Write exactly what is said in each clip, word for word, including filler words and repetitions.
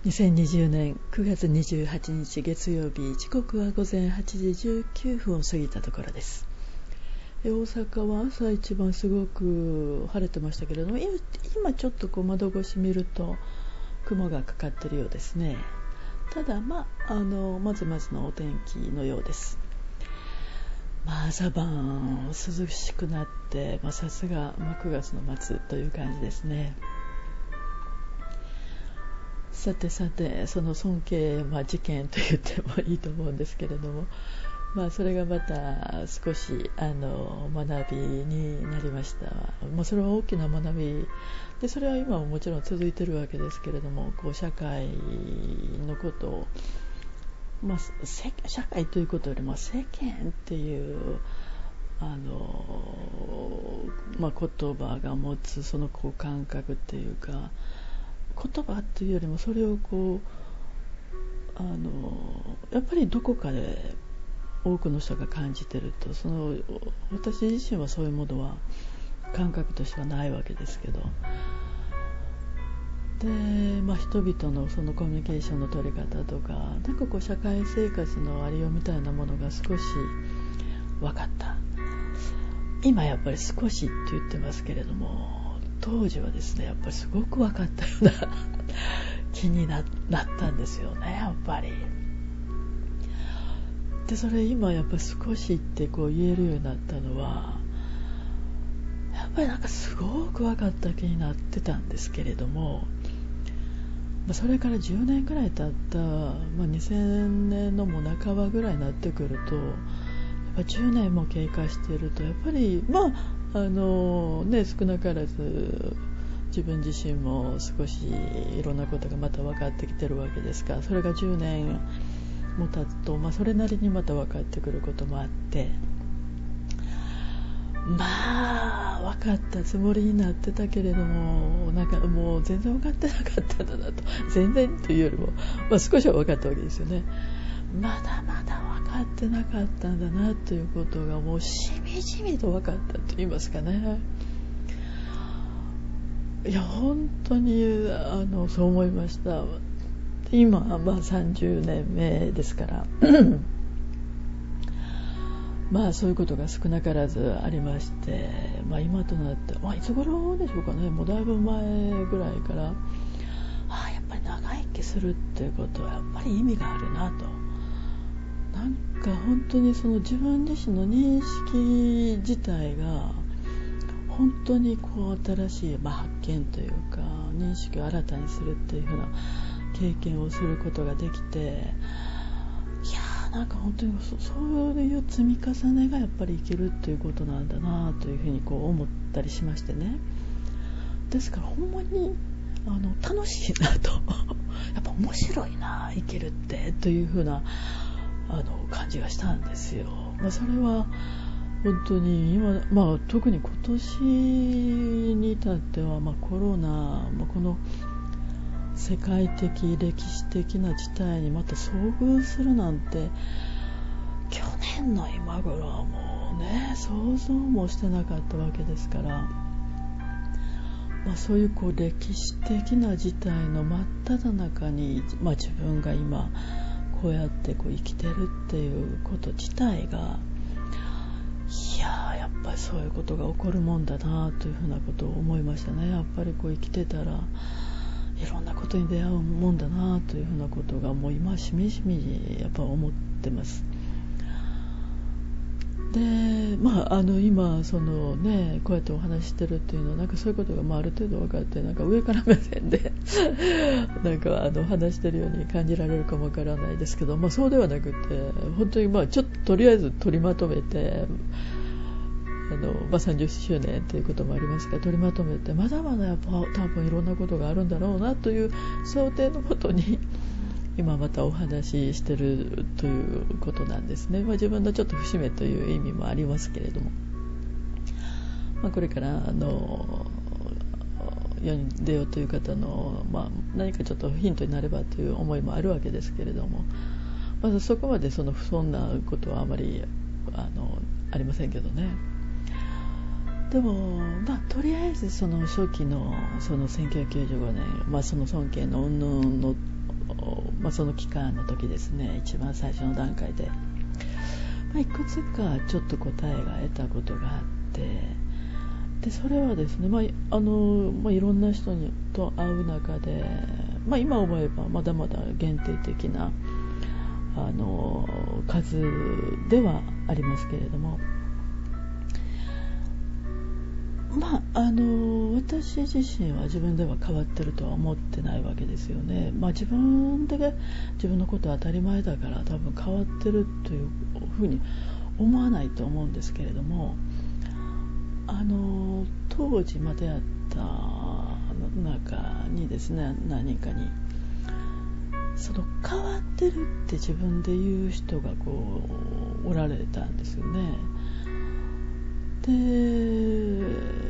にせんにじゅうねんくがつにじゅうはちにち月曜日、時刻はごぜんはちじじゅうきゅうふんを過ぎたところです。大阪は朝一番すごく晴れてましたけれども、今ちょっとこう窓越し見ると雲がかかっているようですね。ただ、まあ、あのまずまずのお天気のようです。まあ、朝晩涼しくなって、まあ、さすが、まあ、くがつの末という感じですね。さてさて、その尊敬、まあ、事件と言ってもいいと思うんですけれども、まあ、それがまた少しあの学びになりました。まあ、それは大きな学びで、それは今ももちろん続いているわけですけれども、こう社会のことを、まあ、社会ということよりも世間っていうあの、まあ、言葉が持つそのこう感覚っていうか、言葉っていうよりもそれをこうあのやっぱりどこかで多くの人が感じてると、その私自身はそういうものは感覚としてはないわけですけど、で、まあ、人々のそのコミュニケーションの取り方とか、なんかこう社会生活のありようみたいなものが少し分かった。今やっぱり少しって言ってますけれども、当時はですね、やっぱりすごく分かったような気に な, なったんですよね、やっぱり。で、それ今やっぱり少しってこう言えるようになったのは、やっぱりなんかすごく分かった気になってたんですけれども、それからじゅうねんぐらい経った、まあ、にせんねんのも半ばぐらいになってくると、やっぱじゅうねんも経過していると、やっぱりまああのね、少なからず自分自身も少しいろんなことがまた分かってきてるわけですから、それがじゅうねんも経つと、まあ、それなりにまた分かってくることもあって、まあ分かったつもりになってたけれども、なんかもう全然分かってなかったんだなと、全然というよりも、まあ、少しは分かったわけですよね。まだまだ分かってなかったんだなということが、もうしみじみと分かったと言いますかね。いや本当にあのそう思いました。今はまあさんじゅうねんめですからまあそういうことが少なからずありまして、まあ、今となって、まあ、いつ頃でしょうかね、もうだいぶ前ぐらいから、ああやっぱり長生きするっていうことはやっぱり意味があるなと、なんか本当にその自分自身の認識自体が本当にこう新しい、まあ、発見というか、認識を新たにするっていうふうな経験をすることができて、いやーなんか本当に そ, そういう積み重ねがやっぱり生きるっていうことなんだなというふうにこう思ったりしましてね。ですからほんまにあの楽しいなとやっぱ面白いな生きるってというふうなあの感じがしたんですよ。まあ、それは本当に今、まあ、特に今年に至っては、まあ、コロナ、まあ、この世界的歴史的な事態にまた遭遇するなんて、去年の今頃はもうね想像もしてなかったわけですから、まあ、そういうこう歴史的な事態の真っ只中に、まあ、自分が今こうやってこう生きてるっていうこと自体が、いややっぱりそういうことが起こるもんだなというふうなことを思いましたね。やっぱりこう生きてたらいろんなことに出会うもんだなというふうなことがもう今しみじみやっぱ思ってます。で、まあ、あの今その、ね、こうやってお話してるっていうのはなんかそういうことがまあある程度分かって、なんか上から目線でなんかあの話してるように感じられるかもわからないですけど、まあ、そうではなくて本当にまあちょっととりあえず取りまとめて、あの、まあ、さんじゅっしゅうねんということもありますが、取りまとめてまだまだやっぱ多分いろんなことがあるんだろうなという想定のもとに今またお話ししてるということなんですね。まあ、自分のちょっと節目という意味もありますけれども、まあ、これからあの世に出ようという方の、まあ、何かちょっとヒントになればという思いもあるわけですけれども、まずそこまで そ, のそんなことはあまり あ, のありませんけどね。でも、まあ、とりあえずその初期のそのせんきゅうひゃくきゅうじゅうごねん、まあ、その尊敬の云々のあ、その期間の時ですね、一番最初の段階で、まあ、いくつかちょっと答えが得たことがあって、でそれはですね、まああのまあ、いろんな人にと会う中で、まあ、今思えばまだまだ限定的なあの数ではありますけれども、まあ、あの私自身は自分では変わってるとは思ってないわけですよね。まあ、自分で自分のことは当たり前だから多分変わってるというふうに思わないと思うんですけれども、あの当時までやった中にですね、何人かにその変わってるって自分で言う人がこうおられたんですよね。で、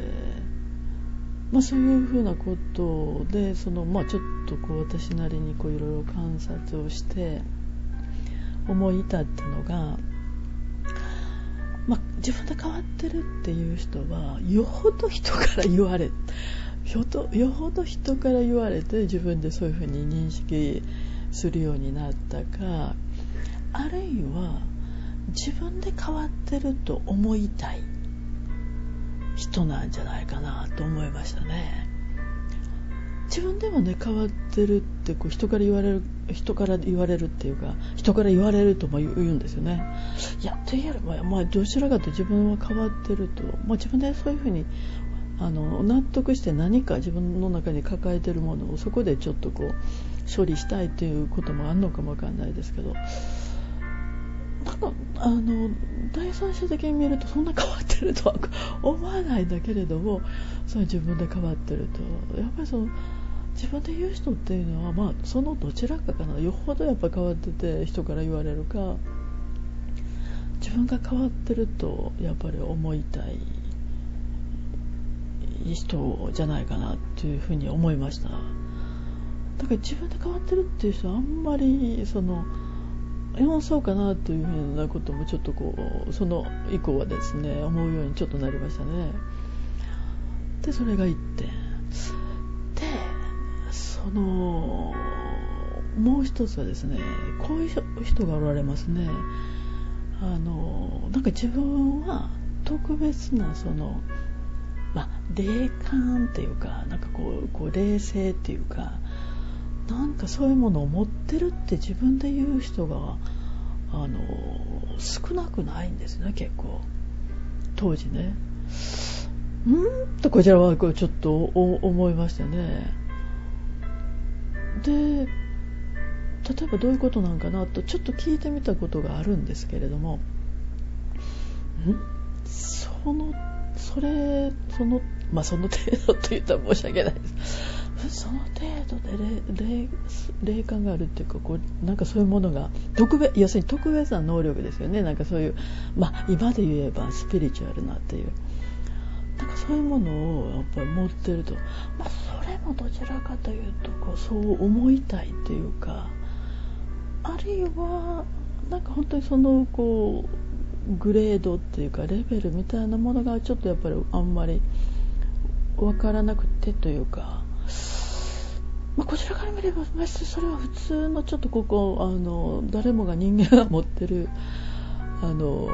まあ、そういうふうなことでその、まあ、ちょっとこう私なりにこういろいろ観察をして思い至ったのが、まあ、自分で変わってるっていう人はよほど人から言われよとよほど人から言われて自分でそういうふうに認識するようになったか、あるいは自分で変わってると思いたい人なんじゃないかなと思いましたね。自分でもね、変わってるってこう人から言われる人から言われるっていうか、人から言われるとも言うんですよね。いやというよりも、まあ、どちらかというと自分は変わってると、まあ、自分でそういうふうにあの納得して何か自分の中に抱えているものをそこでちょっとこう処理したいということもあるのかもわかんないですけど、なんかあの第三者的に見るとそんな変わってるとは思わないんだけれども、それ自分で変わってるとやっぱりその自分で言う人っていうのは、まあ、そのどちらかかな。よほどやっぱ変わってて人から言われるか、自分が変わってるとやっぱり思いたい人じゃないかなというふうに思いました。だから自分で変わってるっていう人はあんまりそのえそうかなというふうなこともちょっとこうその以降はですね思うようにちょっとなりましたね。でそれが一点で、そのもう一つはですね、こういう人がおられますね。あのなんか自分は特別なそのまあ、霊感っていうか、なんかこう、こう霊性っていうか、なんかそういうものを持ってるって自分で言う人があの少なくないんですね、結構当時ね。んとこちらはこうちょっと思いましたね。で、例えばどういうことなんかなとちょっと聞いてみたことがあるんですけれども、んそのそれそのまあその程度と言ったら申し訳ないです。その程度で 霊, 霊感があるっていうか、こうなんかそういうものが特別、要するに特別な能力ですよね。なんかそういう、まあ今で言えばスピリチュアルなっていう、なんかそういうものをやっぱり持ってると、まあそれもどちらかというとこうそう思いたいっていうか、あるいはなんか本当にそのこうグレードっていうかレベルみたいなものがちょっとやっぱりあんまり分からなくてというか、まあ、こちらから見ればそれは普通のちょっとここあの誰もが人間が持ってるあの、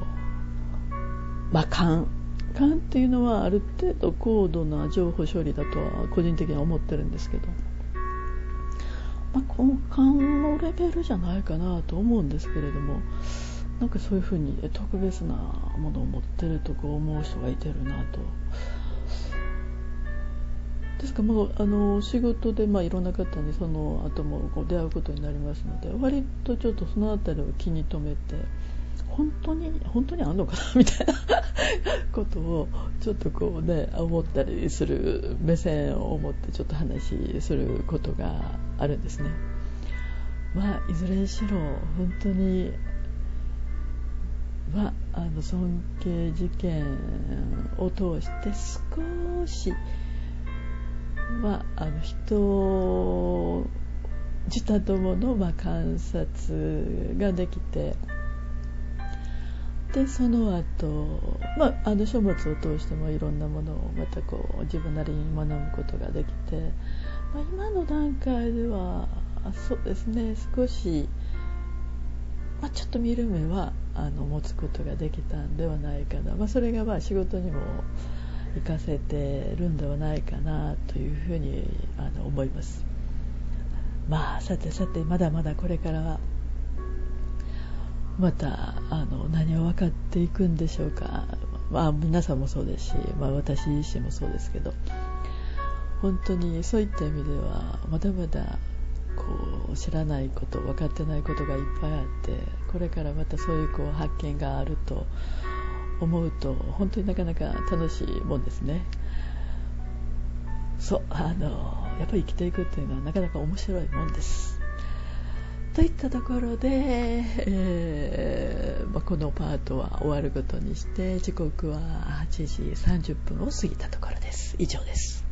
まあ、感感っていうのはある程度高度な情報処理だとは個人的には思ってるんですけど、まあ、この感のレベルじゃないかなと思うんですけれども、なんかそういうふうに特別なものを持ってるとこう思う人がいてるなと。ですから、まあ、あの仕事で、まあ、いろんな方にその後もこう出会うことになりますので、割とちょっとそのあたりを気に留めて、本当に本当にあんのかなみたいなことをちょっとこうね思ったりする、目線を持ってちょっと話することがあるんですね。まあいずれにしろ本当にはあの尊敬事件を通して少しはあの人自他ともの、まあ、観察ができて、でその後、まあ、あの書物を通してもいろんなものをまたこう自分なりに学ぶことができて、まあ、今の段階ではあそうですね、少し、まあ、ちょっと見る目はあの持つことができたんではないかな、まあ、それがまあ仕事にも活かせてるんではないかなというふうにあの思います。まあさてさて、まだまだこれからはまたあの何を分かっていくんでしょうか。まあ、皆さんもそうですし、まあ、私自身もそうですけど、本当にそういった意味ではまだまだこう知らないこと、分かってないことがいっぱいあって、これからまたそういうこう発見があると思うと本当になかなか楽しいもんですね。そうあのやっぱり生きていくっていうのはなかなか面白いもんです。といったところで、えーまあ、このパートは終わることにして、時刻ははちじさんじゅっぷんを過ぎたところです。以上です。